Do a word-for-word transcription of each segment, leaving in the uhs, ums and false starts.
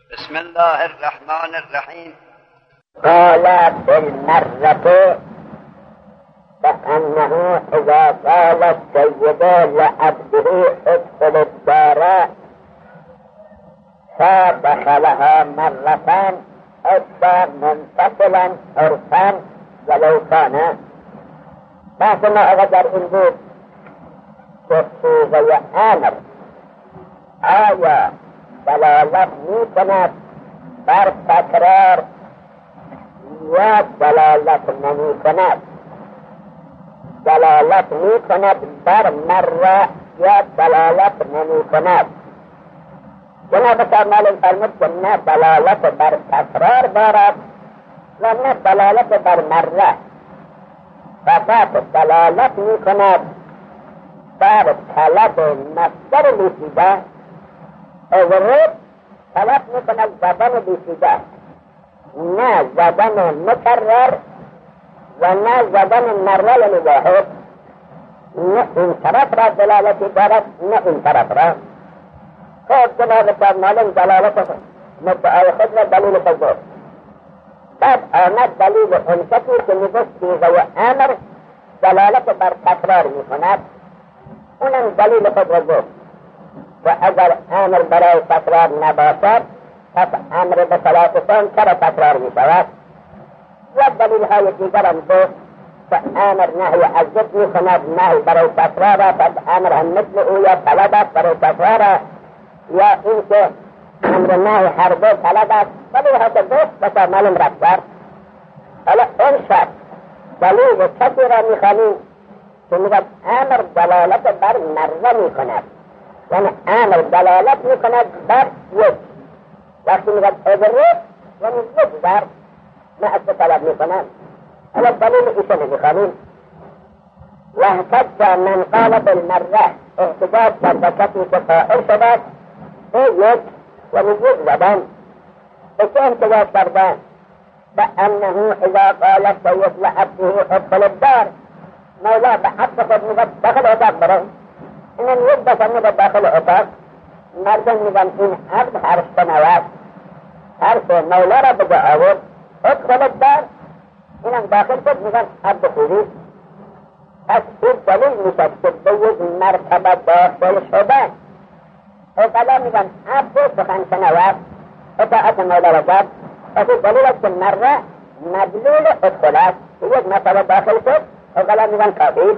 بسم الله الرحمن الرحیم. قال في المرة فأنه إذا قال السيد لعبده ادخل الدار فدخلها مرة أدى منفصلا عرفا ولو كان بحث ما أقدر إن بود كفوغ وآمر آیا دلالت می کند بر تکرار یا دلالت نمی کند؟ دلالت می کند بر مره یا دلالت نمی کند؟ جناب فرمودن فرمود که نه دلالت بر تکرار دارد و نه دلالت بر مره، فقط دلالت می کند بر طلب مصدر لیسیده اورد طلب می کند زبان لیسیده، نه زبان مکرر و نه زبان مره یعنی واحد، نه این طرف را دلالتی دارد نه این طرف را. خود جناب فرمودن دلالت مدعای خود را دلیل بزرگ بعد آمد دلیل اون کسی که میگوید صیغه و امر دلالت بر تکرار می کند، اونم دلیل خود را گفت و اگر امر برای تکرار نباشد پس امر به ثلاثتان چرا تکرار می شود؟ و دلیل های دیگر هم گفت که امر نهی از ضد می کند، نهی برای تکرار، پس امر هم مثل او یا طلب است برای تکرار، یا این که امر نهی هر دو طلب است. ولی حتی گفت بسا معلوم رفتر. حالا اون شد دلیل کسی را می خوانیم که میگد امر دلالت بر مره می کند، یعنی امر دلالت می کند بر یک. وقتی میگد ادرک یعنی یک در نه طلب می کند. حالا دلیل ایشون می خوانیم و احتج من قال بالمره، احتجاج کرده کسی که قائل شده به یک یعنی یک زبان. به چه احتجاج کرده؟ فأنه إذا قال السيد لعبده ادخل الدار، مولا به حق خود میگد داخل اتاق برو. اینم یک دفعه میگد داخل اتاق، مردم میگن این عبد حرف شنواست، حرف مولا را بجا آورد ادخل الدار، اینم داخل شد میگن عبد خوبی. پس این دلیل میشد که به یک مرتبه داخل شدن اقلا میگن عبد سخن شنواست اطاعت مولا را کرد. پس دلیل است که مره مدلول ادخل است، یک مرتبه داخل شد اقلا میگن کافی.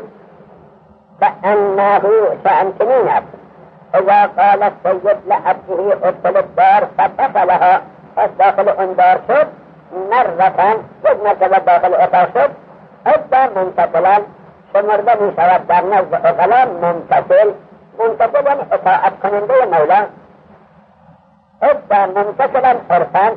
فانه شأن چنین است اذا قال السید لعبده ادخل الدار فدخلها، پس داخل اون دار شد مرتن، یک مرتبه داخل اتاق شد ادى منتصلا، شمرده می شود در نزد اقلا منتصل. منتصل یعنی اطاعت کننده مولا. ادى منتصلا عرفا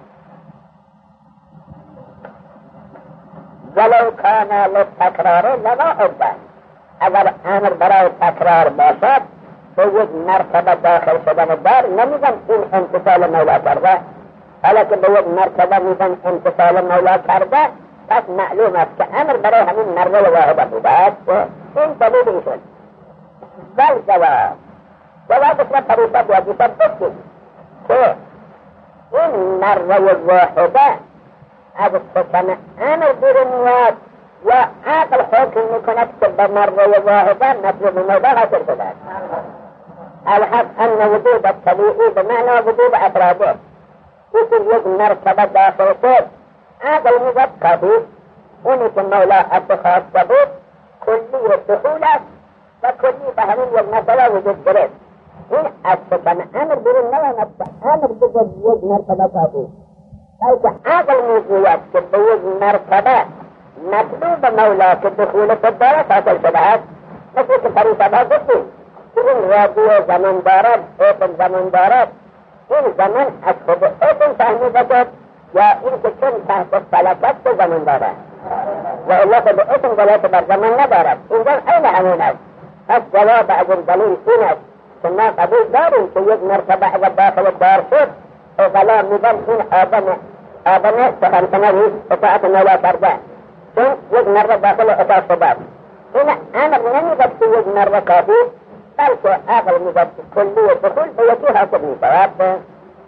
ولو کان للتکرار لما ادى، اگر امر برای تکرار باشد به یک مرتبه داخل شدن دار نمیگن این امتصال مولا کرده، حالا که به یک مرتبه میگن امتصال مولا کرده پس معلوم است که امر برای همین مره واحده بوده است. این دلیل ایشون. بل جواب جوابش را طریقه واجبه بکنید که این مره واحده از سکن امر بیرون میاد و عقل حکم میکند که به مره واحده مطلوب مولا حاصل شده است. الحق ان وجود الطبیعی به معنی وجود افراده، یکی یک مرتبه داخل شد عقل میگد کافی، اونی که مولا از خواسته بود کلی دخول است و کلی به همین یک مسئله وجود گرفت. این از سکن امر بیرون نماند که امر بگد یک مرتبه کافی، بلکه عقل میگوید که به یک مرتبه مطلوب مولا که دخول خود دارد حاصل شده است. مثل که فریصد ها گفتیم که این رادیو زمان دارد، اوپن زمان دارد، این زمان از خود اوپن فهمیده شد یا این که چون تحت فلکت به زمان دارد و الله خود اوپن دلالت بر زمان ندارد. اینجا این همون است. پس جواب از این دلیل این است که ما قبول داریم که یک مرتبه اگر داخل دار شد اقلا میگن این آدم آدم سخنشنوی اطاعت مولا کرده، چون یک مرتبه داخل اتاق شده. این امر نمیگد که یک مرتبه کافی، بلکه عقل میگد که کلی دخول به یکی حاصل میشود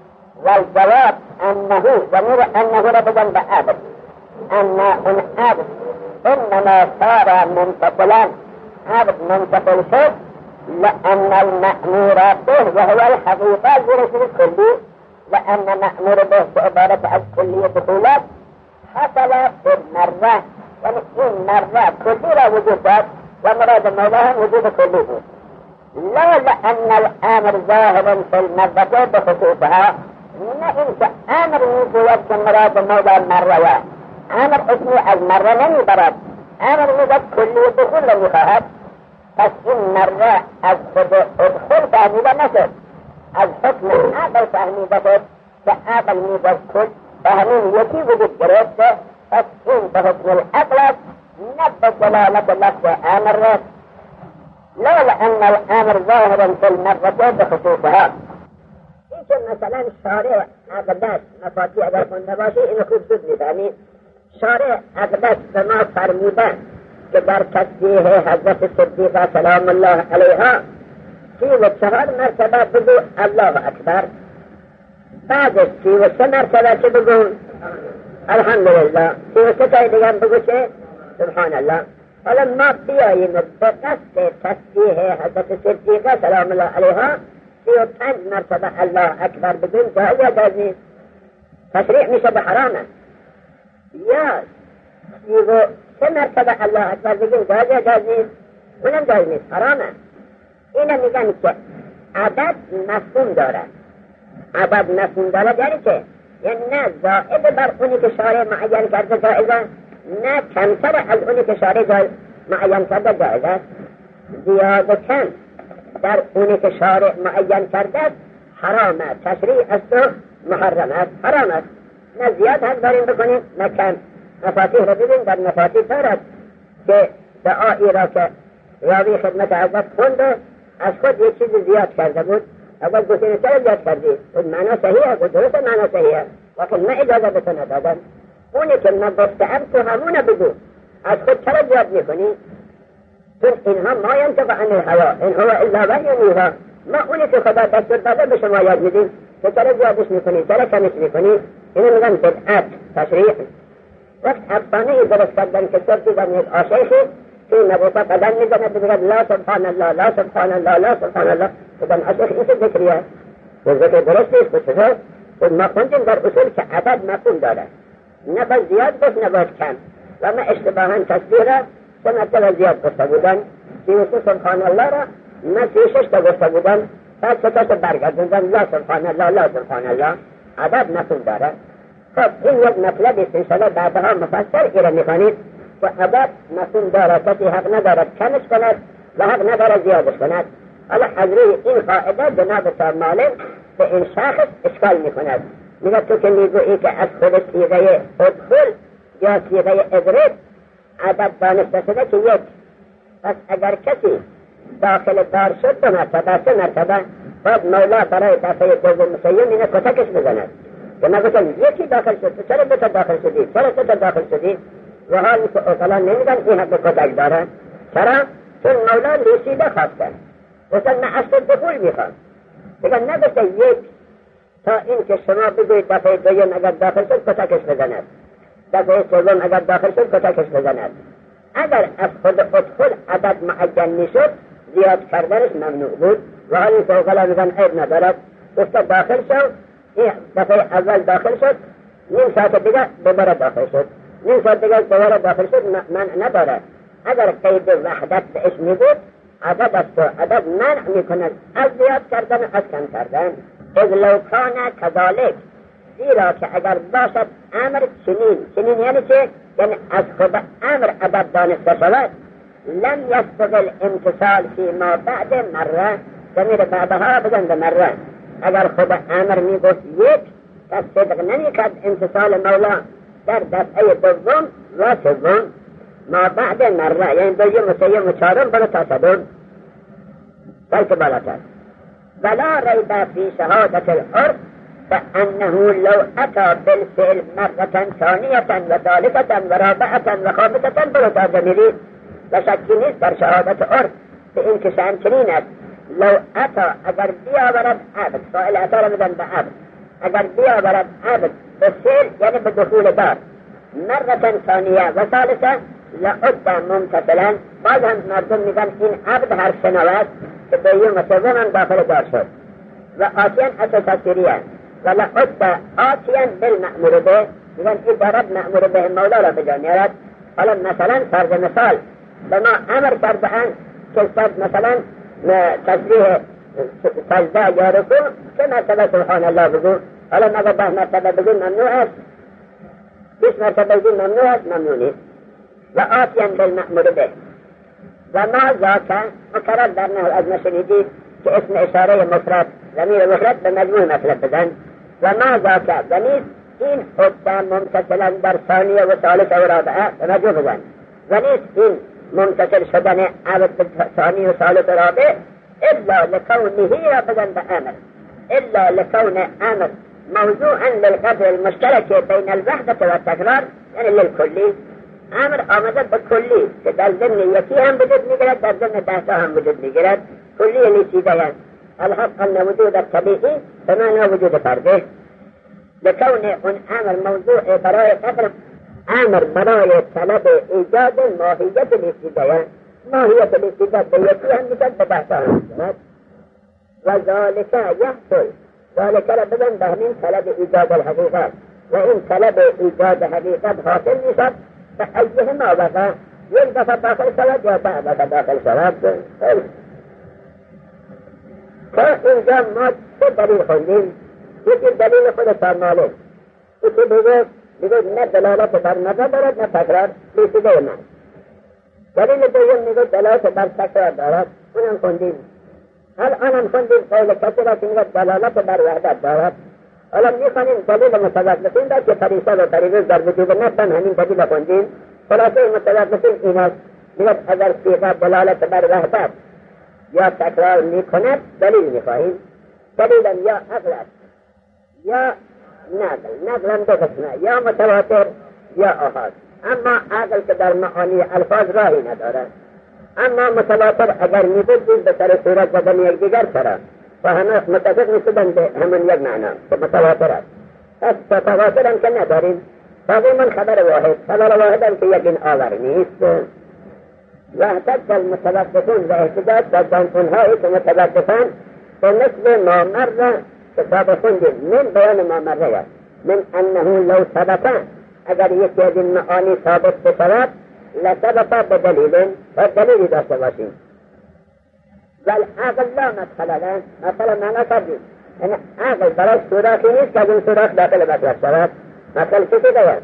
والجواب أنه ضمير أنه ربما بأبد أن العبد إنما صار منتقلا عبد منتقل شيء لأن المأمور به وهو الحقيقة الجرس الكلي لأن مأمور به بعبارة عن كلية دخولات حصل في المرة يعني إن مرة كلية وجودات ومراد المولاه وجود كلية لا لأن الأمر ظاهر في المرة بخصوصها إنك أمر يجوز مراد المولاه مرة أمر اسمه المرة لن يبرد أمر يجوز كلية دخول لن يخاهد بس إن مرة أدخل تهميدة نسل الحكم أقل تهميدة فأقل ميزة كل تهمين يكي وجود جريبته بس إن بحكم الأقلب نبت دلالة لفظ أمر لا لأن الأمر ظاهرا في المرة بخصوصها إيش مثلا الشارع أقداس مفاتيح أقل كندباشي إنه خوب سبني فهمين شارع أقداس بما فرمودان که در تصدیح حضرت صدیقه سلام الله علیها سی و چهار مرتبه بگو الله اکبر بعدش سی و سه مرتبه چه بگو الحمدلله سی و سه تای دیگه بگو چه سبحان الله. حالا ما بیاییم به قصد تصدیح حضرت صدیقه سلام الله علیها سی و پنج مرتبه الله اکبر بگویم جایز یا جایز نیست؟ تشریع میشه به حرامه یا سی و سه مرتبه الله اکبر بگیم جایز یا جایز نیست؟ اونم جایز نیست حرامه. اینه میگن که عدد مفهوم داره. عدد مفهوم داره یعنی چه؟ یعنی نه زائد بر اونی که شارع معین کرده جایزه نه کمتر از اونی که شارع معین کرده جایزه. زیاد و کم در اونی که شارع معین کرده حرامه. تشریع است و محرم است. حرام است. نه زیاد حق داریم بکنیم نه کم. مفاتیح را ببین در مفاتیح دارد که دعایی را که راوی خدمت حضرت خوند از خود یک چیز زیاد کرده بود اگر گفتین چرا زیاد کردی؟ اون معنا صحیحه بود درسته معنا صحیحه وقت ما اجازه بتونه دادن اونی که ما گفتم تو همونه بگو از خود چرا زیاد میکنی؟ چون اینها ما ینطق عن الهوا این هو الا وحی یوحی ما اونی که خدا دستور داده به شما یاد میدیم تو چرا زیادش میکنی چرا کمش میکنی؟ اینو میگن بدعت تشریع. وقت افسانه درست کردن که صرف دیدن یک آشیخی که نبوتا قدم میزنه بگرد لا سبحان الله لا سبحان الله لا سبحان الله بدن آشیخ این چه ذکریه؟ و ذکر درست نیست بسیار و ما خوندیم در اصول که عدد مفهوم داره نه باید زیاد بس نه باید کم و ما اشتباها تصدیح را سه مرتبه زیاد گفته بودن سی و سه سبحان الله را ما سی و شش تا گفته بودن بعد سه تا برگردوندن لا سبحان الله لا سبحان الله عدد مفهوم داره. خب این یک مطلب است انشاءالله بعدها مفصل ایره میخوانید و عدد مفهوم دارد کسی حق ندارد کمش کند و حق ندارد زیادش کند. حالا از روی این قاعده جناب صاحب معلم به این شخص اشکال میکند میگه تو که میگویی که از خود صیغه ادخل یا صیغه اضرب عدد دانسته شده که یک پس اگر کسی داخل دار شد دو مرتبه سه مرتبه باید مولا برای دفعه دوم مسیم اینه کتکش بزند که ما گفتم یکی داخل شد چرا دو تا داخل شدی چرا سه تا داخل شدی و حال اصلا نمیدن این حق کتک داره چرا؟ چون مولا رسیده خواستن گفتن من اصل دخول میخوام بگن نگفته یک تا این که شما بگوید دفعه دویم اگر داخل شد کتکش بزند دفعه سوم اگر داخل شد کتکش بزند. اگر از خود ادخل عدد معین میشد زیاد کردنش ممنوع بود و حال این فوقلا میگن عیب ندارد گفته داخل شد این دفعه اول داخل شد نیم ساعت دیگه دوباره داخل شد نیم ساعت دیگه دوباره داخل شد منع نداره. اگر قید وحدت بهش میبود عدد است و عدد منع میکند از زیاد کردن از کم کردن. از لو کان کذالک زیرا که اگر باشد امر چنین چنین یعنی چه؟ یعنی از خود امر عدد دانسته شود لم یسبق الامتصال فی ما بعد مره زمیر بعدها بگن به مره اگر خود امر میگفت یک پس صدق نمیکرد امتصال مولا در دفعه دوم و سوم ما بعد مره یعنی دویم و سیم و چهارم برای تا صدم بلکه بالاتر. ولا ریب فی شهادت العرف فانه لو اتى بالفعل مرة ثانية و ثالثة و رابعة و خامسة بلتا جمیلی و شکی نیست در شهادت عرف به این که شأن چنین است لو اتا اگر بیاورد عبد سائل اتا را میدن به عبد اگر بیاورد عبد به سیل یعنی به دخول دار مرة ثانیه و ثالثه لعد ممتثلا، باز هم مردم میگن این عبد هر شنود که دویم و سوم هم داخل دار شد. و آتیان اتساسیریه و لعد آتیان بالمأمور به، میگن این دارد مأمور به مولا را به جا میارد. حالا مثلا فرض مثال به ما امر کردهاند که مثلا تصریح سجده یا رکوع سه مرتبه سبحان الله بگو، حالا مگر ده مرتبه بگو ممنوع است، بیست مرتبه بگو ممنوع است، ممنوع نیست. و آتیان بالمأمور به و ما ذاک مکرر در نحو از مشنیدید که اسم اشاره مفرد ضمیر مفرد به مجموع مطلب بزن. و ما ذاک و نیست این حکم ممتثلا در ثانیه و ثالثه و رابعه به مجموع بزن، و نیست این ممتثل شدن عبد به ثانیه و ثالثه و رابعه الا لکونه را بزن به امر، الا لکون امر موضوعا للقدر المشترک بین الوحدة و التکرار، یعنی للکلی. امر آمده به کلی که در ضمن یکی هم وجود میگیرد، در ضمن دهتا هم وجود میگیرد، کلی نیسیده است. الحق ان وجود الطبیعی بمعنی وجود فرده، لکون اون امر موضوع برای قدر امر برای طلب ایجاد ماهیت نیسیده است. ماهیت نیسیده به یکی هم میگد، به دهتا هم میگد. و ذالک یحصل، ذالک را بزن به همین طلب ایجاد الحقیقت، و این طلب ایجاد حقیقت حاصل میشد به ایهما وقع، یک دفعه داخل شود یا بعد دفعه داخل شود. تا اینجا ما چه دلیل خوندیم؟ یکی دلیل خود فرماله، یکی دیگه دیگه نه دلالت بر نظر دارد نه تکرار، بیسیده من. دلیل دوم میگه دلالت بر تکرار دارد، اونم خوندیم. الان هم خوندیم قول کسی را که میگه دلالت بر وحدت دارد. حالا میخوانیم دلیل متوقفین را که پریسه و پریروز در وجود نفتن، همین دلیل خوندیم. خلاصه متوقفین این است، میگه اگر صیغه دلالت بر وحدت یا تکرار میکند دلیل میخواهیم. دلیلم یا عقل است یا نقل، نقل هم دو قسمه، یا متواتر یا آحاد. اما عقل که در معانی الفاظ راهی ندارد، اما متواتر اگر میبودید به سر صورت بدن یک دیگر سره و همه متفق میشدن به همون یک معنا که متواتر است. پس متواتر هم که نداریم، باقی من خبر واحد، خبر واحد هم که یقین آور نیست. وحدت المتوقفون و احتجاج در اونهایی که متوقفن به مثل ما مره که سابق خوندیم من بیان ما مره من انه لو ثبت، اگر یکی از این معانی ثابت بشود لثبت به دلیل و دلیلی داشته باشیم. والعقل لا مدخل له، مثلا معنا کردیم یعنی عقل برای سوراخی نیست که از این سوراخ داخل مطلب شود. مثل چی دیگر؟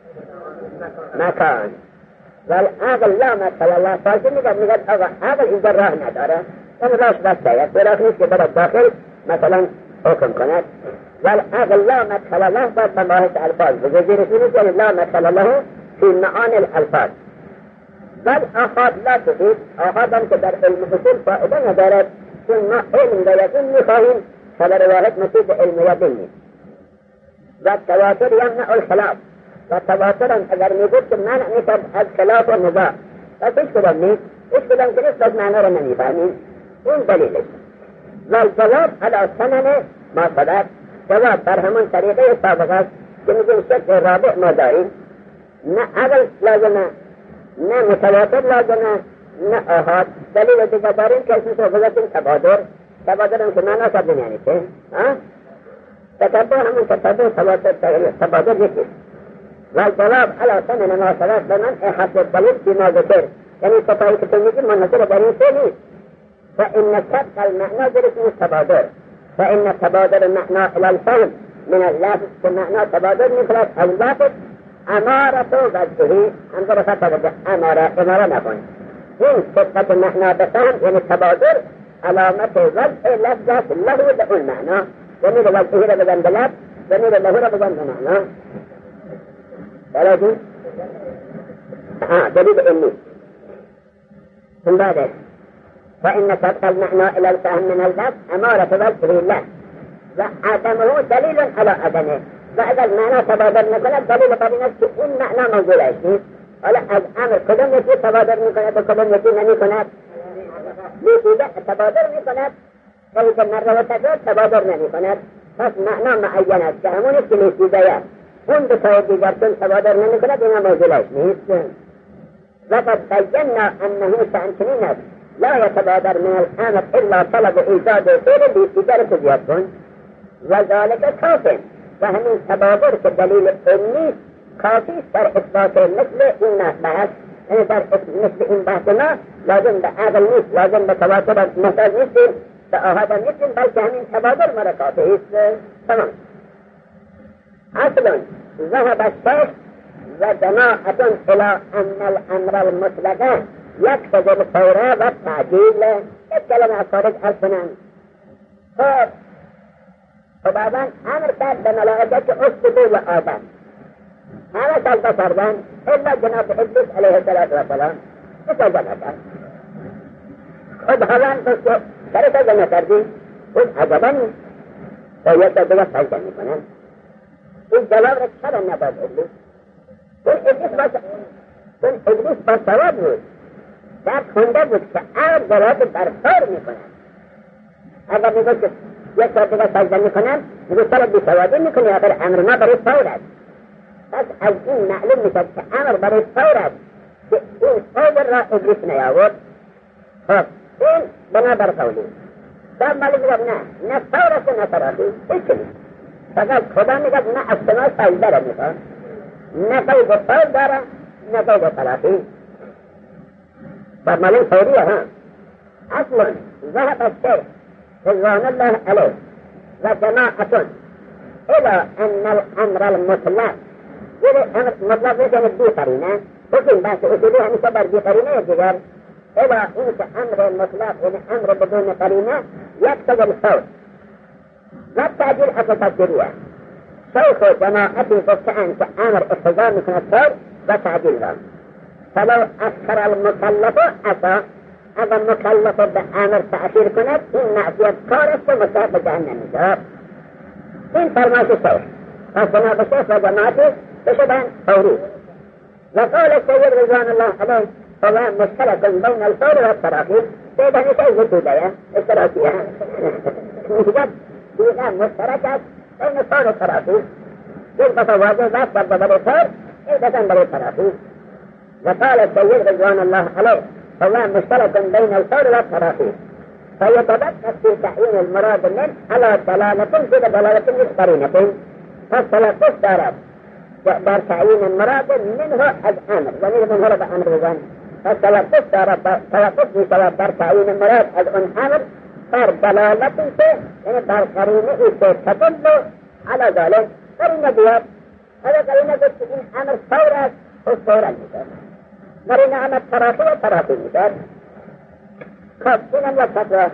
مکان. والعقل لا مدخل له، فارسی میگه میگه آقا عقل اینجا راه نداره، یعنی راهش بسته است، سوراخ نیست که برای داخل مثلا حکم کند. والعقل لا مدخل له باید به ماهش الفاظ بگذیرش نیست، یعنی لا مدخل له فی معانی الالفاظ. بل آخاد لا تفید، آخاد هم که در علم اصول فائده ندارد، چون ما علم و یقین میخواهیم، خبر واحد مفید علم و یقین نیست. و تواتر یمنع الخلاف، و تواتر هم اگر میگوید که منع میکرد از خلاف و نزاع، پس ایش کدام نیست، ایش کدام که نیست بس معنی را نمیفهمیم. این دلیلش. و الجواب علی ثمن ما صدق، جواب بر همون طریقه سابق است که میگیم شکل رابع ما داریم، نه عقل لازمه، نه متواتر لازمه، نه آحاد. دلیل دیگه داریم که اسمش رو بذاریم تبادر. تبادر هم که معنا کردیم یعنی چه؟ تتبع همون تتبع تواتر تبادر یکی. و جواب علی ثمن ما صدق به من حسب دلیل فی ما ذکر، یعنی صفایی که تنگیم منظر در این سه نیست. فإن سبق المعنى در اسم تبادر، فإن تبادر المعنى الى الفهم من اللفظ، كمعنى تبادر مثل اللفظ امارت و وجهی، هم در خطاب اماره اماره نکن. این صفت معنی بفهم یعنی تبادر علامت وجه لفظت له به اون معنا، یعنی وجهی را بزن به لفظ، یعنی له را بزن به معنا. بلدی؟ آه دلیل علمی. ثم بعده فإن سبق المعنى إلى الفهم من اللفظ أمارة وجهه له، وعدمه دليل على عدمه. وإذا المعنى تبادر نکند دلیل بر این است که این معنا موجود است نیست. حالا از امر کدام یکی تبادر میکند و کدام یکی نمیکند؟ یکی تبادر میکند، ولی که مره و تکرار تبادر نمیکند. پس معنا معین است که همونی که لیسیده است اون دو تای دیگر چون تبادر نمی کند اینا موجودش نیست. وقد بینا انه چنین است لا يتبادر من الامر الا طلب ایجاد فعل لیسیده رو زیاد کن و ذالک کافی و همین تبادر که دلیل این نیست کافی در اثبات مثل این بحث، یعنی در مثل این بحث ما لازم به عقل نیست، لازم به تواتر محتاج نیستیم، به آهاد نیستیم، بلکه همین تبادر مرا کافی است. تمام. اصلا ذهب الشیخ و جماعة الى ان الامر المطلقه یقتضی الفور و تعجیل. یک کلمه از خارج الفنان خب خداوند امر کرد به ملائکه که اسجدوا لآدم، همه سجده کردند الا جناب ابلیس علیه السلام سجده نکرد. خداوند گفت که چرا سجده نکردی؟ گفت عجبا نیست و یک دیگه سجده میکنند. این جواب را چرا نداد ابلیس؟ چون ابلیس با چون ابلیس با سواد بود، در خونده بود که امر جواب برفار میکنند. اگر میگوید که یک ساعت دیگه سجده میکنم میگوید چرا بی سوادی میکنی؟ اگر امر ما برای فور است. پس از این معلوم میشد که امر برای فور است که این فور را ابلیس نیاورد. خب این بنابر قولی صاحب مالی میگه نه نه فور است نه تراخی هیچ نیست، فقط خدا میگه نه از شما سجده را میخواد، نه قید فور داره نه قید تراخی. صاحب مالی فوریه ها. اصلا ذهب الشیخ رضوان الله علیه و جماعة الى ان الامر المطلق، یعنی امر مطلق میشن بی قرینه، بکن بحث اصولی همیشه بر بی قرینه دیگر، الى این که امر مطلق یعنی امر بدون قرینه یقتضی الفور و تعجیل اتفجریه. شیخ و جماعتی گفتند که امر اقتضا میکند فور و تعجیل را، فلو اخر المکلف عصا، اگر مکلف به امر تأثیر کند این معصیت کار است و مصاب جهنم میشود. این فرمایش شیخ. پس جناب شیخ و جماعتی بشدن فوری. و قال سید رضوان الله علیه فلان مشترک بین الفور و التراخی، سید همیشه وجوده اشتراکیه میگد دیگر مشترک است بین فور و تراخی. این پس واضح بست بر برای فور این بسن برای تراخی. و قال سید رضوان الله علیه فالله مشترك بين الفور والتراخي فيتبقى في تعيين المراد منه على دلالة في دلالة مقترنة، فالتلقف دارت دار تعيين المراد منه الأمر ومنه من هرب أمر الظن، فالتلقف دارت تلقف في دار تعيين المراد الأمر دار دلالة فيه يعني دار قرينة فيه تدل على ذلك قرينة بيات. هذا قرينة قلت إن أمر فورات والفورة المثال قرينة عمل تراخي وتراخي المثال. خاصين الفتوى.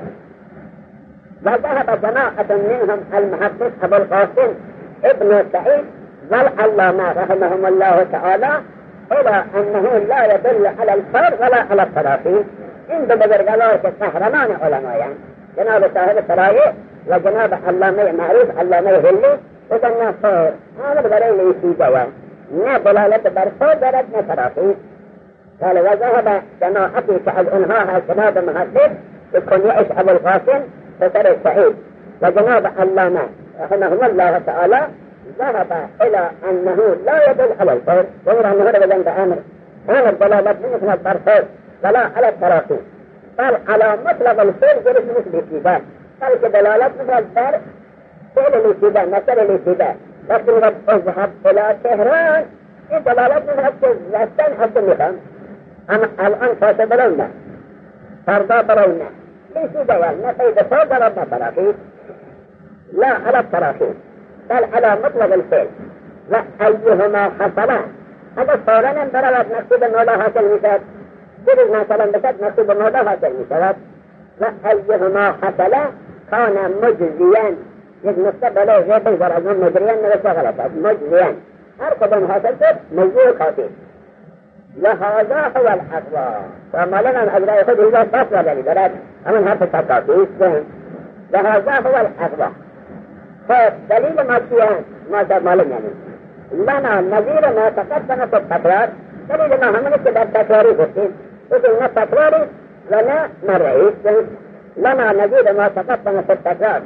وذهب جماعة منهم المحدث أبو القاسم ابن سعيد والعلامة رحمهم الله تعالى إلى أنه لا يدل على الفور ولا على التراخي. عند بزرگوار كسهرمان علماء جناب صاحب السرايع وجناب علامة معروف علامة هلي وجناب فور هذا بدري ليسي جوان نا دلالة برفور درد نا تراخي. قال وذهب جماعتي كالأنهاها جناب محدث يكون يعيش أبو القاسم وسر السعيد وجناب علامة رحمه الله تعالى ذهب إلى أنه لا يدل على الفور ويرى أنه هذا بجنب أمر أمر دلالة من البرفور ولا على التراخي، قال على مطلب الفور جلس مثل الاتباع، قال كدلالة مثل الفور فعل الاتباع مثل الاتباع، لكن قد أذهب إلى طهران إن دلالة مثل الزستان حتى المخام أما الآن فاتبلونا فرضا بلونا ليس دوالنا فإذا فوق ربنا تراخي لا على التراخي بل على مطلب الفعل وأيهما حصلا. هذا فوراً انضربت نقصد النولا حاصل مثال جرز مثلا بكت نقصد النولا حاصل مثال وأيهما حصلا كان مجزيا يتنصب له غير بيضر أزمان مجريا نرسى غلطات مجزيا أرقبا حاصل كت مجزي خاطئ. وهذا هو الأقوى ومالنا الأجراء يخذ إذا فصل ذلك درات أمن هذا التقاطيس وهذا هو الأقوى. فدليل ما فيها ما مالنا يعني لنا نظير ما تقدم في التكرار دليل ما هم نكتب التكراري قلتين وقلنا التكراري لنا مرعيس لنا نظير ما تقدم في التكرار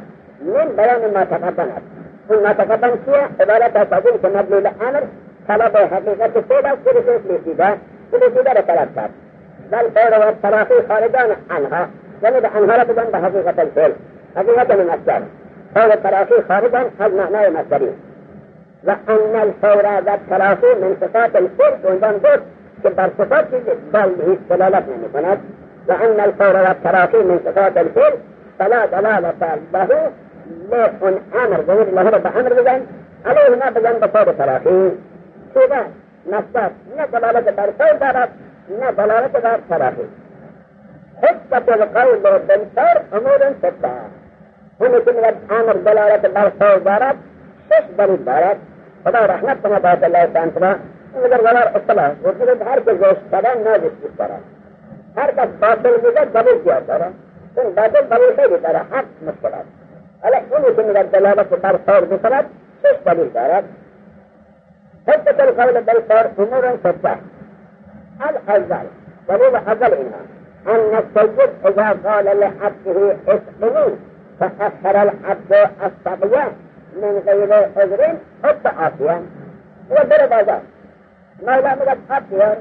من بیان ما تقدم است. اون ما تقدم چیه؟ عبارت از این که مدلول امر طلب حقیقت فعل است که رسول رسیده رسیده را طلب کرد. بل فور و تراخی خارجان عنها، یعنی به عنها را بزن به حقیقت الفعل، حقیقت المصدر. فور تراخی خارجان از معنای مصدری. و ان الفور و تراخی من صفات الفعل عنوان بود که بر صفات بل دلالت نمی کند. و ان الفور و تراخی من صفات الفعل فلا دلالت له لأن امر ضمیر له را به امر بزن، علیه ما بزن به فور تراخی. چیزا مصدر نه دلالت بر فور دارد نه دلالت بر تراخی. حجت القول بالفور امور سته. همه که میگه امر دلالت بر فور دارد شش دلیل دارد. خدا رحمت کنه باید الله تعالی میگه ولر اصطلاح وجود هر که زشت کردن نازش بیست دارد. هر کس باطل میگه دلیل زیاد دارد. این باطل دلیل خیلی داره، حق مشکل است. حالا اینی که میگه دلالت بر فور میکند شش دلیل دارد. حجت القول بالفور امور سته. الأول دليل أول إنها أن السيد إذا قال لعبده اسقني فأخر العبد الصبيان من غير عذر التعافيا وضرب هذا ما لا مدد عافيا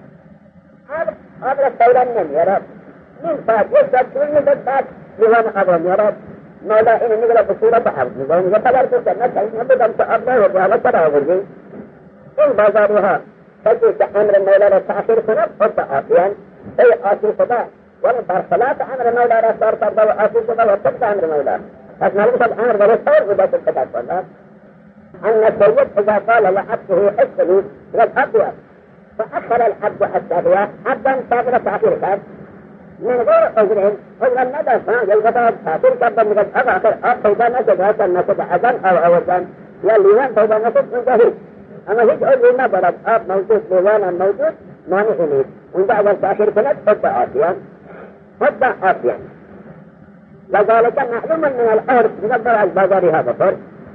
هذا السيلة من يرد من فات يسد كل مدد فات لهم أبرم يرد ما لا إن نقل بصورة بحر نظام يقدر تسنى كلمة بدم تأبنى وبهذا تراغل إن بازارها فجأة أمر المولى للتأخير سنة والتعافيا أي آسي صدا ولا برخلاف أمر المولى رسار فردا وآسي صدا وتبقى أمر المولى فاسمع لك الأمر بالصور وذات الكتاب صدا أن السيد إذا قال لعبده اسقني للأبوة فأخر العبد السابية عبدا سابقا تأخير كاب من غير أجرين أجرا مدى فان يلغطا تأخير كابا من الأخر أب فإذا نسد هذا النسد أذن أو أوزان يليوان فإذا نسد انتهي اما هیچ عذری ندارد. آب موجود، لیوان موجود، مانع نیست. اونجا اگر تأخیر کند حد آسیان حد آسیان لذلك معلوم من الأرض مقدر از بازاری ها بطر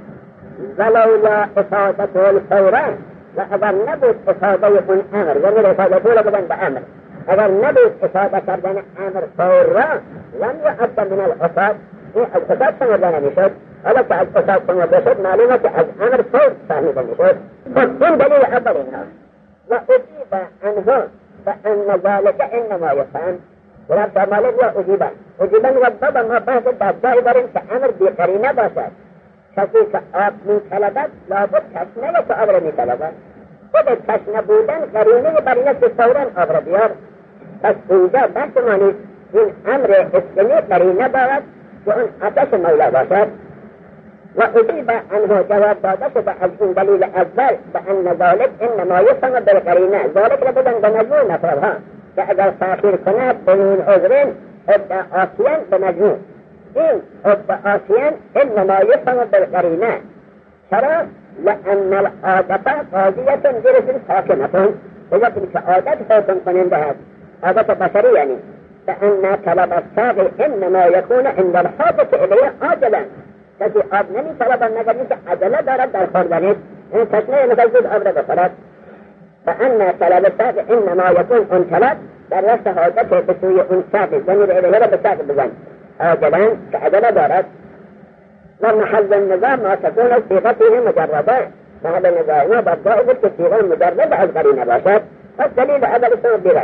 ولولا اصادته الفوران و اگر نبود اصاده اون امر یعنی اصاده طول بدن به امر اگر نبود اصاده کردن امر فوران لم يعد من الأصاد این از اصاد سمردن نمیشد. حالا که از اصاد سمرده شد معلومه که از امر فور فهمیده میشد. این دلیل اول اینها و اجیب عنه فان ذلك انما یفهم ورب مالک و اجیبا اجیبا و بابا ما بحث دادگاهی داریم که امر بی قرینه باشد. کسی که آب میطلبد لابد تشنه که آب را میطلبد. خود تشنه بودن قرینه برینه که فورا آب را بیار. پس اینجا بحث ما نیست. این امر اسکنی قرینه دارد که اون آتش مولا باشد. و اجیب عنه جواب داده شده از این دلیل اول بأن ذلك انما يفهم بالقرینه. ذلك را بدن به مجموع مفردها که اگر تأخیر کند بدون عذرین ادعا آسیان به مجموع. این ادعا آسیان انما يفهم بالقرینه. چرا؟ لأن العادة قاضیة جرس حاکمة وقتی که عادت حکم کننده است عادت بشری یعنی فأن طلب الساقي انما يكون عند الحاجة الیه عاجلا. کسی آب نمی طلبن مگر اینکه عجله دارد در خوردنش این تشنه مثل زود آب را بخورد. فأن طلب الساقي انما يكون اون طلب در رشت حاجت به سوی اون ساقي ضمیر الیه را به ساقي بزن عاجلا که عجله دارد. و محل النظام ما تكون صيغته مجرده. محل النظام ما بدأ بود صيغه مجرد از قرینه باشد. الدلیل اول سوء بیرد.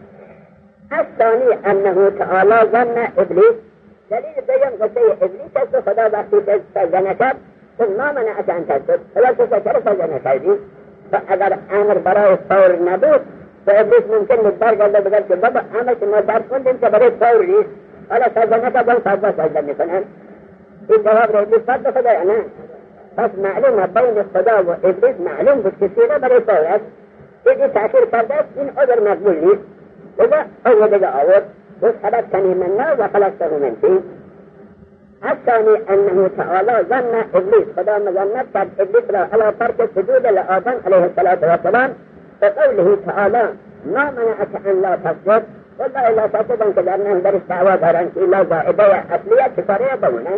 الثاني انه تعالى ظن ابلیس. دلیل دویم قصه ابلیس است و خدا وقتی سجده کرد ما منعت ان تسجد ولا تو چرا سجده کردی؟ اگر امر برای فور نبود تو ابلیس ممکن بود برگرده بگه که بابا امر که ما درک کردیم که برای فور نیست حالا سجده نکردن سجده سجده میکنن. این جواب را ابلیس فرد خدا یا نه؟ پس معلومه بین خدا و ابلیس معلوم بود که سیغه برای فور است. این تأخیر کرده است این عذر مقبول نیست. لذا او دیگه آورد بس خلقتني من نار وخلقته من طين. الثاني أنه تعالى ظن إبليس خدا مظنت كان إبليس على ترك السجود لآدم عليه الصلاة والسلام بقوله تعالى ما منعك أن لا تسجد والله لا تسجد أنك لأنه درس دعوات هرانك إلا زائدية أصلية كفارية بونا.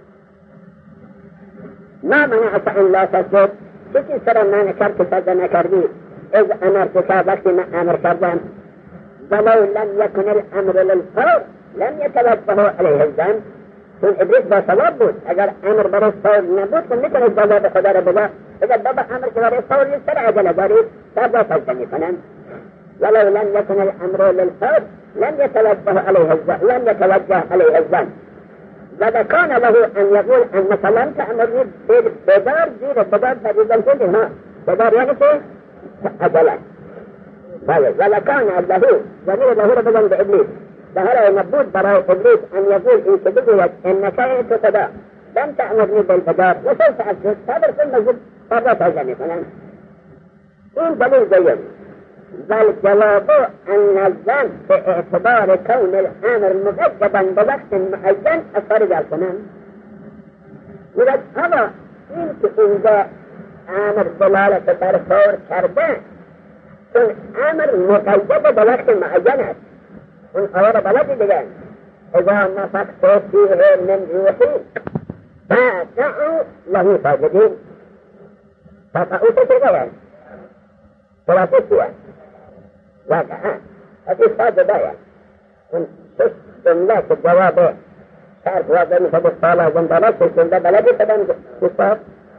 ما منعك أن لا تسجد كيف سر ما نكرت سجد نكردي إذ أمرتك وقت ما أمر كردم ولو لم يكن الأمر للفور لم يتوجه عليه الذنب. چون ابلیس با ثواب بود، اگر امر برای فور نبود که میتونید جواب خدا را بده. اگر بابا امر که برای فور نیست چرا عجله دارید؟ بعد سجده میکنن. ولو لم يكن الامر للفور لم يتوجه عليه الظن لم يتوجه عليه الظن وإذا كان له ان يقول ان مثلا تأمرني بدار زیر بدار فریضا کنی ها بدار یعنی که عجله. ولا كان له ضمير له بدل بابلیس ظهر مبود برای ابلیس ان يقول ان تبغيت انك انت تدا لم تأمرني بالبدار وسوف اسجد صبر في المسجد فضل تعجبني فلان این دلیل جيد. بل جواب ان الظن باعتبار كون الامر مقيدا بوقت معين اثر الكلام. میگه اما این که اینجا امر دلالت بر فور کرده چون امر مقید به وقت معین است. اون آیه بلدی دیگه اذا نفخت فیه من روحی فقعوا له ساجدین. فقعوا تشرگه ثلاثه سوه واقعا اتی ساجده ہے. ان شش جمله که جواب شرط واضح میشه به سالا زندانه شش جمله بلدی بدن کتاب.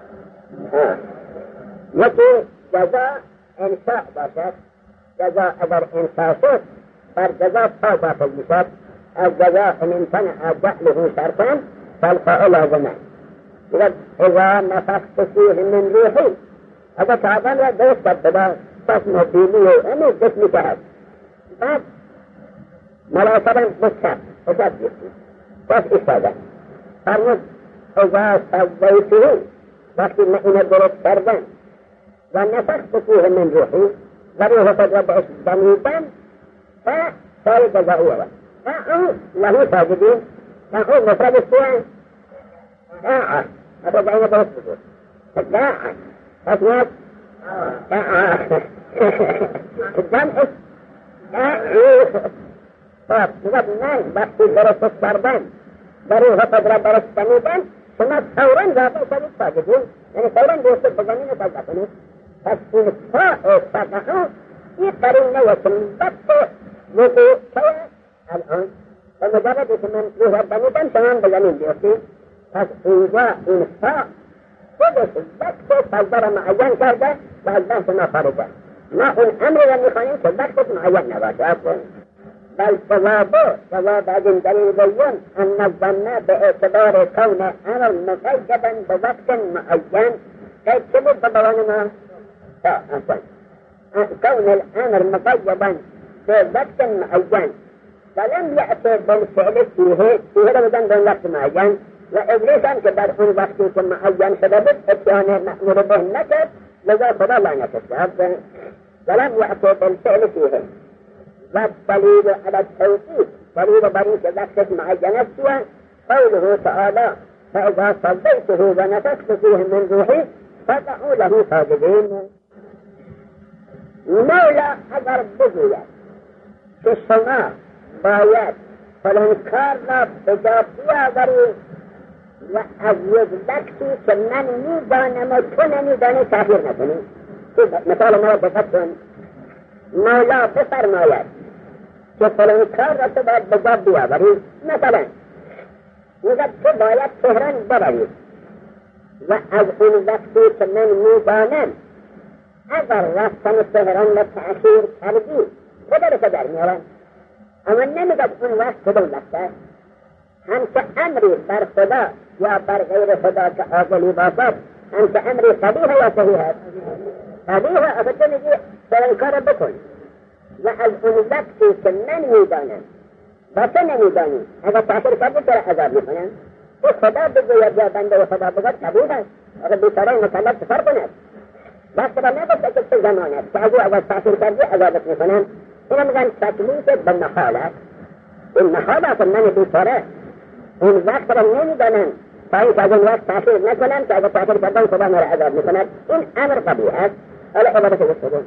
یکی جزا انشاء باشد. جزا اگر انشاء شد بر جزا تا باطل میشد. از جزا ان امتنع جعله شرطا فالفاء لازمه. اذا اذا نفخت فیه من روحی اگر تعبان را دوست بده پس مبینی و امی دست میشد. بعد ملاسبا بسکر بسکر بیشید پس ایستاده فرمود اذا سویته وقتی من اینه درست کردن و نفخت فیه من روحی و روح خود را بهش دمیدن فسال جزاؤه و او له ساجدین و او مفرد سوه داعه اگر دعیه درست بگود داعه پس نیاد داعه جمعش داعه خب میگه من وقتی درست کردن و روح خود را درست دمیدن شما فوراً واقع شدید ساجدین یعنی فوراً دوست بزنین و سجده کنید. پس این فاء فقعوا این قرینه و سنبت وقوع شد الان و مجرد که من روح دمیدن شما بزنین بیفتید. پس اینجا این فاء خودش وقت فضل معین کرده و از بحث ما خارجه. ما اون امر را میخوانیم که وقتش معین نباشه. بل جوابه جواب از این دلیل بیان ان الظن باعتبار کون امر مقیدا بوقت معین که چه بود بدوان ما كون الامر مقيدا بوقت معين ولم يأتي بالفعل فيه فيه رمضان بين وقت معين وإبليس أنك بعد أن وقت معين سببت اتيان مأمور به نكت لذا خدا لا نكت ولم يأتي بالفعل فيه. والدليل على التوقيت دليل بريك وقت معين سوى قوله تعالى فإذا صليته ونفخت فيه من روحي فقعوا له ساجدين. مولا اگر بگوید که شما باید فلان کار را بجا بیاوری و از یک وقتی که من میدانم و تو نمیدانی تغییر نکنی. مثال ما دقت کن. مولا بفرماید که فلان کار را تو باید بجا بیاوری. مثلا میگه تو باید تهران بروی و از اون وقتی که من میدانم اگر رفتن تهران را تأخیر کردی خدا رو در میارن. اما نمیگه اون وقت خدا وقت است. همچه امری بر خدا یا بر غیر خدا که آقلی باشد همچه امری قبیه یا صحیح است. قبیه اصلا تو میگی فلان کار بکن و از اون وقتی که من میدانم و تو نمیدانی اگر تأخیر کردی تو را عذاب میکنن. تو خدا بگوید یا بنده و خدا بگوید قبیه است. اگر بیچاره مکلف سفر کند وقت را نگفت که چه زمان است که از او اگر تأثیر کردی عذابت میکنن. اینا میگن تکلیف به محال است. این محال است من بیچاره این وقت را نمیدانن تا اینکه از اون وقت تأثیر نکنن که اگر تأثیر کردن خدا مرا عذاب میکند. این امر قبیح است. حالا عبادت گفتگو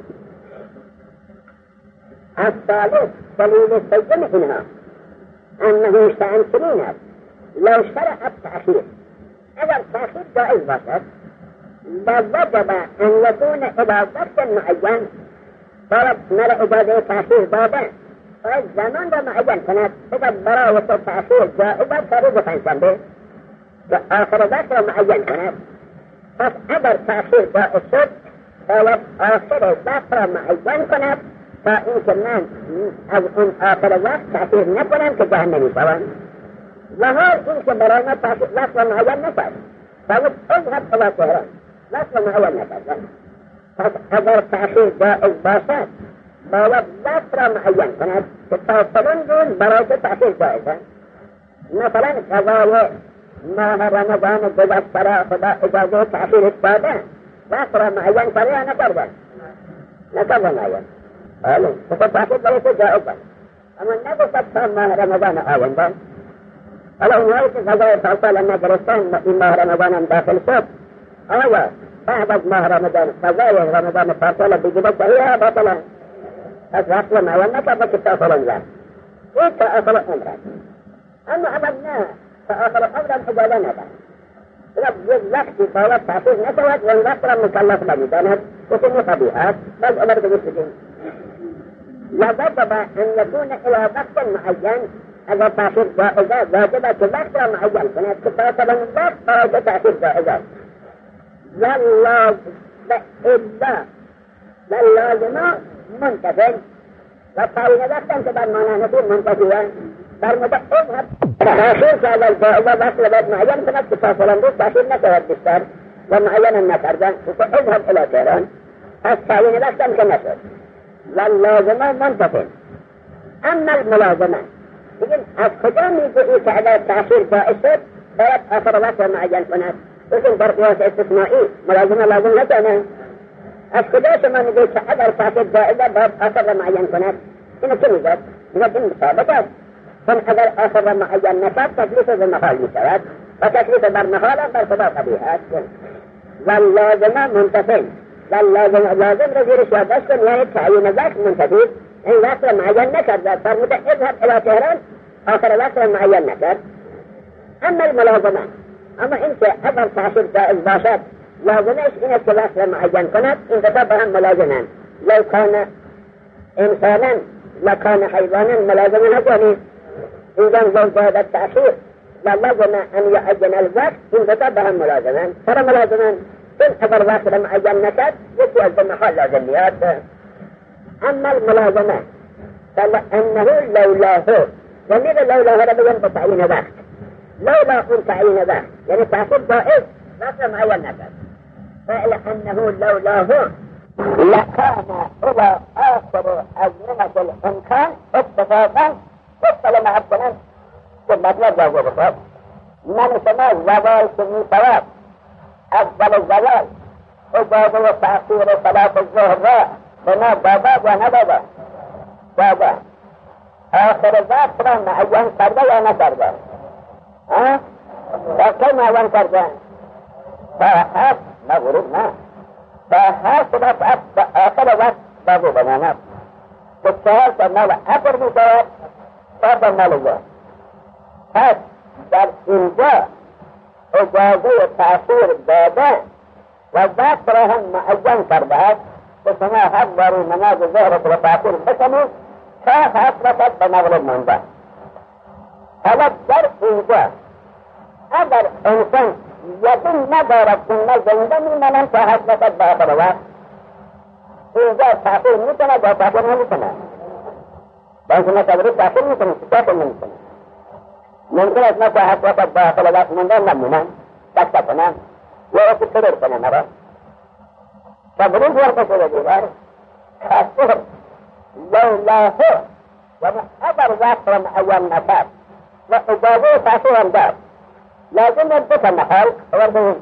الثالث دلیل سیدم اینها انه شأن چنین است لو شرع التأخیر اگر تأخیر جائز باشد ووجب ان يكون الى وقت معين طلب مرا اجازه تأخیر داده باید زمان را معین کند اگر برای تو تأخیر جائزه تا روز پنجشنبه و آخر وقت را معین کند. پس اگر تأخیر جائز شد باید آخر وقت را معین کند تا اینکه من از اون آخر وقت تأخیر نکنم که جهنمی شوم. و حال اینکه برای ما تأخیر وقت را معین نکرد باید اذهب الی تهران وقت را معین نکرد. پس اگر تأخیر جائز باشد باید وقت را معین کند که تا فلان روز برای تو تأخیر جائزه. مثلا قضای ماه رمضان گذشته را خدا اجازه تأخیرش داده وقت را معین کنه یا نکرده؟ نکرده معین. بله خود تأخیر برای تو جائزه اما نگفتد تا ماه رمضان آینده. حالا اونهایی که قضای فاصل نگرفتن این ماه رمضان هم داخل شد آیا بعد از ماه رمضان قضای رمضان فاصل بگیده صحیح یا باطله؟ از وقت را معین نکرده که تا فلان وقت این تا آخر عمرت. اما اما نه تا آخر عمرم اجازه ندارد. یک وقتی باید تأخیر نشود و این وقت را مکلف بمیداند حکم طبیعت باز عمر بگیستیم وجب ان یکون الى وقت معین. اگر تأخیر جائزه واجب که وقت را معین کند که تا فلان وقت برای تأخیر جائزه و لازمه منتظر و تعیین وقتم که در مانانتی منتظرن در مدت اذهب تأخیر که اول جائزه وقت لباید معین کند که تا فلان روز تأخیر نشود بیشتر و معین نکردن که اذهب الی تهران. از تعیین وقتم که نشد و لازمه منتظر. اما الملازمه بگیم از کجا میگویی که اگر تأخیر جائز شد باید آخر وقت را معین کند؟ بگیم در قیاس استثنایی ملازمه لازم نکنه. از کجا شما میگویی که اگر تأخیر جائزه باید آخر را معین کند؟ اینو چه میگوید؟ میگوید این مطابق است. چون اگر آخر را معین نشد تکلیف به محال میشود و تکلیف بر محال بر خدا قبیح است. و لازمه منتفع و لازم لازم را زیرش یادداشت کن یعنی تعیین وقت منتفع. این وقت را معین نکرد فرموده اذهب الی تهران آخر وقت را معین نکرد. اما الملازمه اما این که اگر تأخیر جائز باشد لازمش این است که وقت را معین کند. این دو با هم ملازمند. لو کان انسانا لکان حیوانا ملازمه نکنید. اینجا لو زاد التأخیر و لازم ان یعین الوقت این دو با هم ملازمند. سر ملازمند این اگر وقت را معین نکرد یکی از دو محال لازم میاد. اما الملازمه فلأنه لولاه وماذا لولاه را بگم به تعیین وقت. لولا اون تعیین وقت یعنی تأخیر جائز وقت معین نکرد فلأنه لولاه لكان الى آخر ازمنة الامكان اتفاقا وصل مع السلام ثم تنجا وبصر من سماه زوال سمي ثواب افضل الزوال اجازه تأخير صلاة الظهر بنا بابا و نبابا بابا آخر ذات را معین کرده یا نکرده؟ ها؟ تا کی معین کرده؟ تا هفت مغروب نه تا هفت رفعت آخر وقت بابو بماند که چهار تا مال عبر می شود تا با مال جا. پس در اینجا اجازه تأخیر داده و وقت را هم معین کرده است که شما حق داری نماز ظهرت را تأخیر بکنید تا هفت رفعت به مغرب مانده. حالا در اینجا اگر انسان یقین ندارد که من زنده میمانم تا هفت رفعت به آخر وقت اینجا تأخیر میکنه یا تأخیر نمیکنه؟ باید ما تبریز تأخیر میکنه تأخیر نمیکنه. ممکن است ما تا هفت رفعت به آخر وقت مانده نمونم دسته کنم یا رفت قدر کنم مرا تبریز ورکه شده دیوار خاصه لولاه و اگر وقت را معین نکرد و اجازه تأخیر هم داد لازم يدك المحال ورده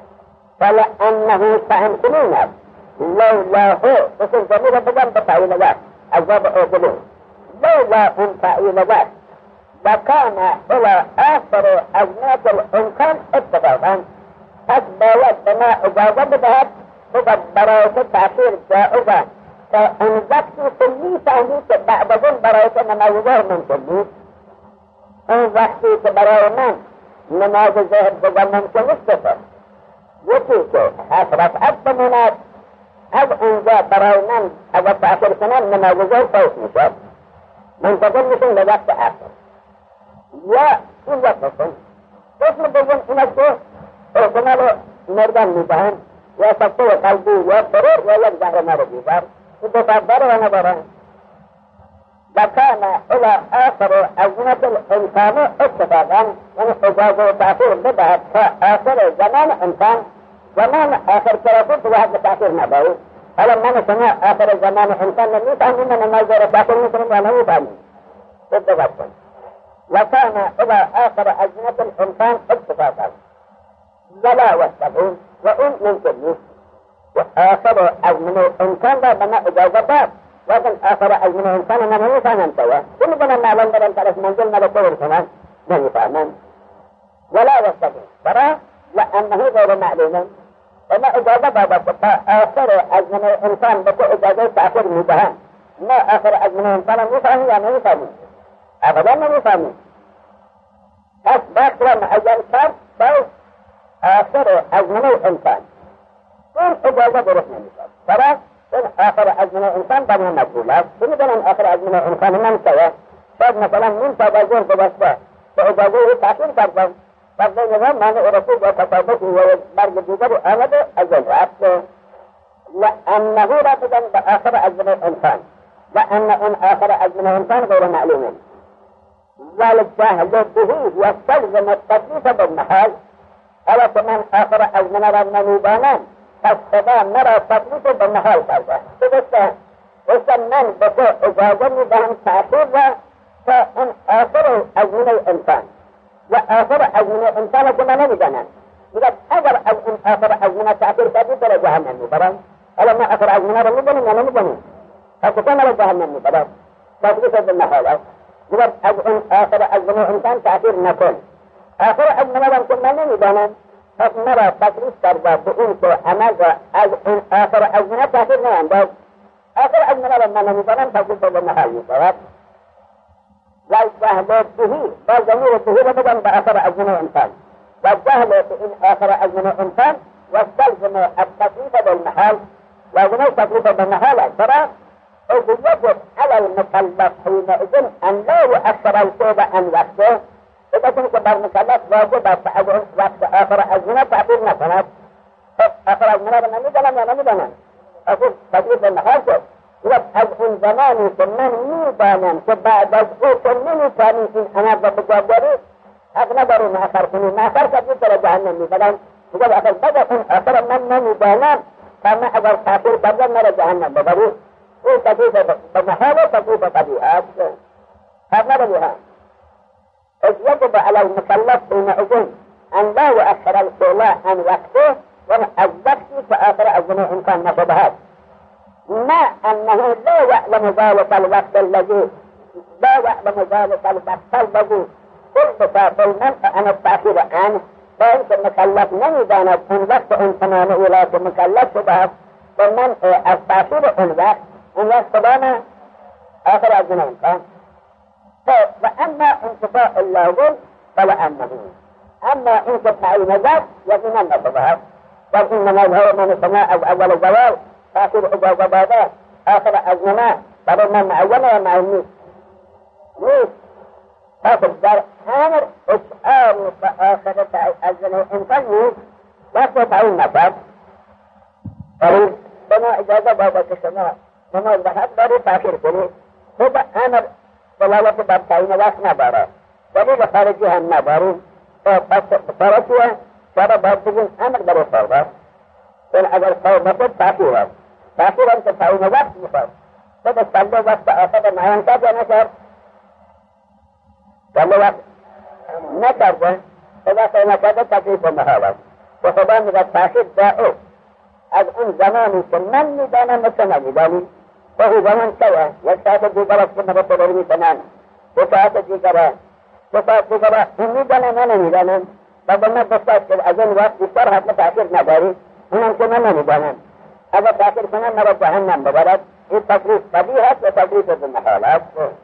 فلأنه فهمتنين لولا هو بسن جميلة بجان بتعيين ذات عذاب أوجلون لولا ان تعيين ذات وكان الى آخر أزمات الإمكان اتفاقا أسبوات بما إجازة بذهب بقد براية التعصير جائزة فإن ذكي كلي فهميك بعد ذن براية نماذجه من كلي إن ذكي براية من نماز ظهر بزمن که مستفر یکی که حسرت منتظر میشن لوقت آخر یا این وقت هستن. قسم دوم این است که احتمال مردن میدهن یا سکته قلبی یا برور یا یک زهر مر دیگر این دو تا بره و نبره. وكان إلى آخر أزمة الإنسان اتفاقا يعني إجازة تأخير بدأت آخر زمان إنسان زمان آخر كرافوت واحد تأخير نبوي فلما نسمع آخر زمان إنسان نبي فهم إننا نظر تأخير نسمع ونهو فهم اتفاقا وكان إلى آخر أزمة الإنسان اتفاقا ولا والسبعين وإن من كله وآخر أزمة الإنسان بنا إجازة باب لكن آخر أزمن إنسان ما هو فاهم توا كل بنا نعلم بدن تعرف منزل ما بقول كمان ما يفهمن ولا يستطيع ترى لأنه غير معلوم وما إجازة بابا آخر أزمن إنسان بقول إجازة تأخير مدهان ما آخر أزمن إنسان ما يفهم يعني ما يفهم أبدا ما يفهم بس باكر ما أجل صار بس آخر أزمن إنسان كل إجازة برسم الإنسان ترى آخر أزمن الإنسان بنا مجهولات بمثلا آخر أزمن الإنسان من سوى شاید مثلا من تبازور ببسته فإجازه تأخیر کردن فرض نظام من رسول و تصابت و برگ دیگر آمده أجل رفت لأنه رافضا بآخر أزمن الإنسان لأن أن آخر أزمن الإنسان غير معلوم والجهل به يستلزم التكليف بالمحال أو كمان آخر أزمن رمضان پس خدا مرا تکلیف به محال کرده درسته اصلا من به تو اجازه میدهم تأخیر را تا اون آخر ازمینه انسان و آخر ازمینه انسان که من نمیدانم میگه اگر از اون آخر ازمینه تأخیر کردی در جهنم میبرم اما ما آخر ازمینه را میدانیم یا نمیدانیم پس تو مرا جهنم میبرم تکلیف به محال است میگه از اون آخر ازمینه انسان تأخیر نکن آخر ازمینه را که من نمیدانم پس مرا تکلیف کرده به این که عمل را از این آخر ازمینه تأخیر نانداز آخر ازمینه را من نمیدانم تکلیف به محل میشود و جهل بهی با ضمیر بهی را بدن به آخر ازمینه انسان و جهل به این آخر ازمینه انسان و استلزم التکلیف بالمحل و جمعه تکلیف بالمحل ترى إذ يجب على المكلف حينئذ أن لا يؤخر التوبة عن وقته إذا كنت برمكلف واجب أن وقت آخر أزمنة تأخير نكند آخر أزمنة بنا ميدانا يا نميدانا أقول تكليف المحال شد يجب أن زماني كمن ميدانا كبعد أزعو كمني كاني إن أنا بجابوري حق نظري ما أخر كني ما أخر كبير ترى جهنم ميدانا يجب أخر بدأ إن آخر من ميدانا فما أخر تأخير كبير نرى جهنم ببري إيه تكليف بمحال تكليف طبيعات حق نظريها إذ يجب على المكلف حينئذ أن لا يؤخر الصلاة عن وقته والوقت فآخر أزمنه إن كان نشبهات ما أنه لا يعلم ذلك الوقت الذي لا يعلم ذلك الوقت الذي قلت بالمنع عن التأخير عنه فإنك المكلف نمدانا إن وقت إن تمام إلى المكلف شبهات بالمنع التأخير عن وقت إن وقت بانا آخر أزمنه إن كان وأما انقطاع اللازم فلأنه أما انقطاع المزاج يقينا نصبها وإنما يظهر من السماء أول الزوال فآخر إجازة بعده آخر أزمناء فبما معينة ومع النيس نيس فآخر دار حامر إشعار فآخر أزمناء إنسان نيس وأخذ المساج فريد بما إجازة بعده كسماء بما الزهاد داري فآخر كني هو أمر دلالت بر تعیین وقت نداره ولی به خارجی هم نداریم فرسیه چرا باید بگیم امر در اصول است چون اگر قول نکرد تأخیر است تأخیر هم که تعیین وقت میخواد تو به صلی وقت آخر معین کرد یا نکرد صلی وقت نکرده خدا که نکرده تکلیف محال است و خدا میگه تأخیر جائز از اون زمانی که من میدانم و تو نمیدانی وهو زمن سوى والساعة دیگر است که مرتبه میکنن دو ساعت دیگر دو ساعت دیگر هم میدانم من نمیدانم و بنا بساعت که از این وقت بیشتر حتما تأخیر نداری اونم که من نمیدانم اگر تأخیر کنن مرا جهنم ببرد این تکلیف طبیعی هست و تکلیف بالمحال است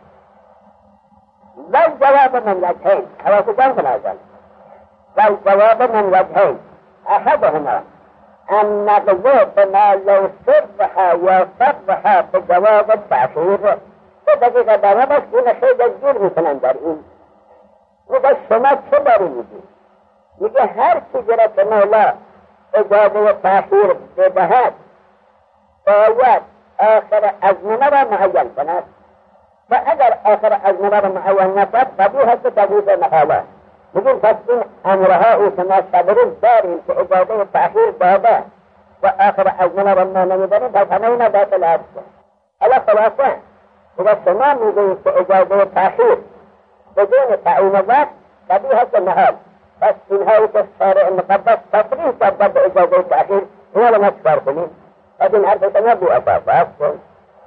والجواب من وجهين حواس جان بنازل والجواب من وجهين أحدهما أن الذوق ما لو صرح وصرح بجواب التأخير سه دقیقه داره بس این خیلی گیر میکنن در این. میگه شما چه داری میگی؟ میگه هر چیزی را که مولا اجازه تأخیر بدهد باید آخر ازمنه را معین کند و اگر آخر ازمنه را معین نکرد قبیح هست تغییر محاله. میگیم پس این امرهایی که ما صبرون داریم که اجازه تأخیر داده و آخر ازمنه را ما نمیداریم پس همه اینا باطل است. حالا خلاصه اگر شما میگویید که اجازه تأخیر بدون تعیین وقت قبیح هست محال، پس اینهایی که شارع مقدس تصریح کرده به اجازه تأخیر اینا را ما چکار کنیم؟ پس این حرف شما بی اساس است.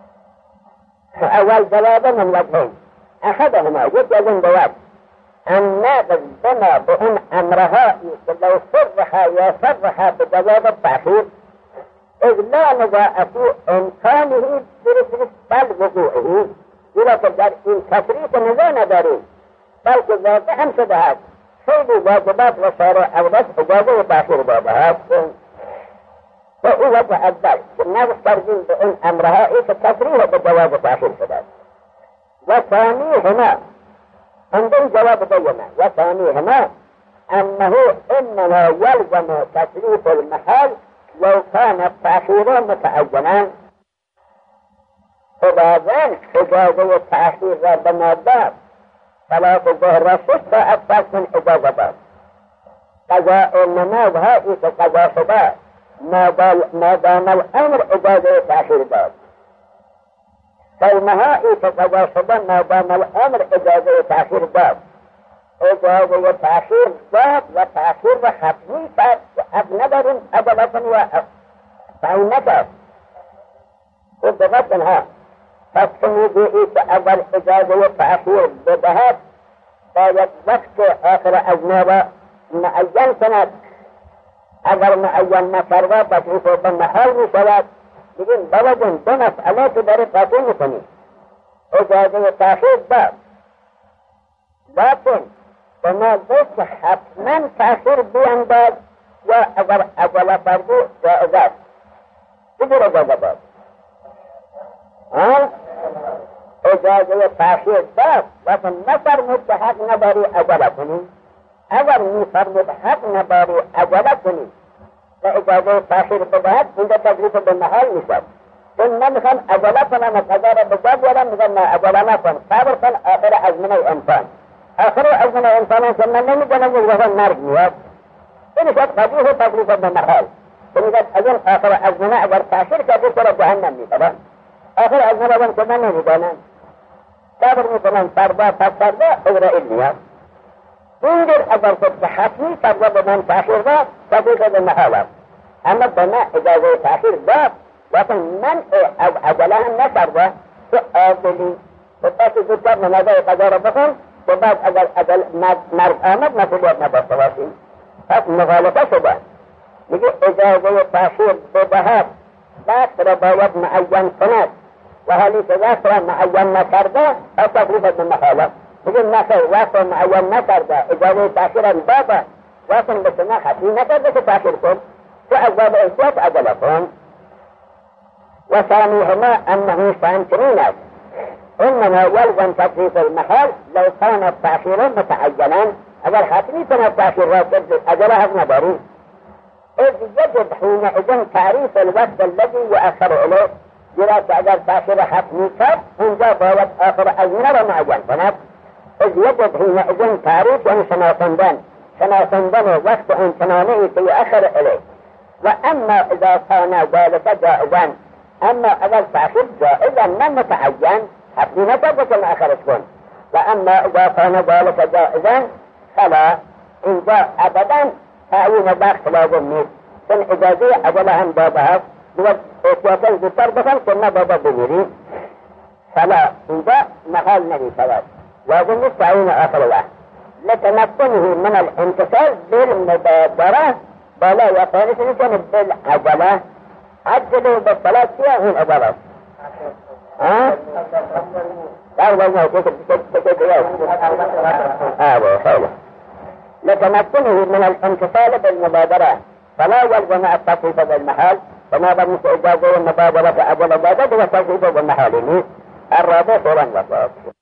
اول جوابا من وجهين احدهما يجب ان جواب ان ناقض بما بان امرها لو صرح يصرح بجواب التأخير اذ لا نزاع في امكانه برسل بل وقوعه الى در این تصریح نزاع نداریم بلکه واضحا شده است خیلی واجبات و شارع اولش اجازه تأخیر داده است و او وجه اول که نقص ترجیم به اون امرها ای که تصریح به جواب تأخیر شده است و ثانیهما اندون جواب دیمه و ثانیهما انه انما یلزم تصریف المحال لو كان التأخير متعينا خداوند اجازه تأخیر را به ما داد صلاة الظهر را شش ساعت پس من اجازه داد قضاء النماز هایی که قضا شده ما دام الامر اجازه تأخیر داد صومهایی که قضا شده ما دام الامر اجازه تأخیر داد اجازه تأخیر داد و تأخیر و حتمی کرد و اب نداریم عدلتن و تعیین نکرد و بغض ها پس که میگویی که اول اجازه تأخیر بدهد باید وقت آخر ازمه را معین کند اگر معین نکرده تکلیف به محال می شود بگیم بلدن دو مسئله که داره قاطع میکنی اجازه تأخیر داد لیکن به ما گفت که حتما تأخیر بیانداز و اگر اول فردو جایز است بگیر اجازه داد اجازه تأخیر داد لیکن نفرمود که حق نداری عجله کنی اگر میفرمود حق نداری عجله کنی و اجازه تأخیر بدهد اینجا تکلیف به محال میشد چون نمیخوان عجله کنم و قضا را به جا بیارم میگن نه عجله نکن صبر کن آخر ازمنه انسان آخر ازمنه انسان که من نمیدانم که وقت مرگ میاد این شد قضیه تکلیف به محال که میگن از این آخر ازمنه اگر تأخیر کردی تو را جهنم میبرن آخر ازمنه من که من نمیدانم صبر میکنم فردا پس فردا اجرائیل میاد اینجور اگر خود که حتمی فردا به من تأخیر داد تکلیف به محال است اما به من اجازه تأخیر داد لیکن من از عجله هم نکرده تو عادلی و پاسی زودتر نمازه قضا را بخون و بعد اگر اجل مرگ آمد مسئولیت نداشته باشیم پس مغالطه شده میگه اجازه تأخیر بدهد وقت را باید معین کند و حالی که وقت را معین نکرده از تکلیف به محال است میگه نخیر وقت را معین نکرده اجازه تأخیر را داده لیکن به شما خطی نکرده که تأخیر کن تو از باب احتیاط عجله کن و ثانیهما انه فانترین است انما يلزم تكليف المحال لو كان التأخير متعينا اگر حتمی کند تأخیر را اجله حق نداری اذ يجب حينئذ تعريف الوقت الذي يؤخر اليه زیرا که اگر تأخیر حتمی کرد اینجا باید آخر ازمنه را معین کند اذ يجب حينئذ تعریف یعنی شناساندن شناساندن وقت آن چنانه که یؤخر اليه و اما اذا كان ذلك جائزا اما اگر تأخیر جائزا نه متعین حتمی نکرده که مأخرش کن و اما اذا كان ذلك جائزا فلا اینجا ابدا تعیین وقت لازم نیست چون اجازه عجله هم داده هست دیگر احتیاطا زودتر بکن که نداده بگیری فلا اینجا محال نمی شود لازم نیست تعیین آخر وقت لتمكنه من الانتصال بالمبادره بالا یقانش میکنه بالعجله عجله بالصلاة فيها هون عجله ها؟ لا لا لا لتمكنه من الانتصال بالمبادرة فلا يلزم التصريف بالمحال فما ظنك إجازة المبادرة أجل إجازة والتصريف بالمحال الرابع فعلا وفاق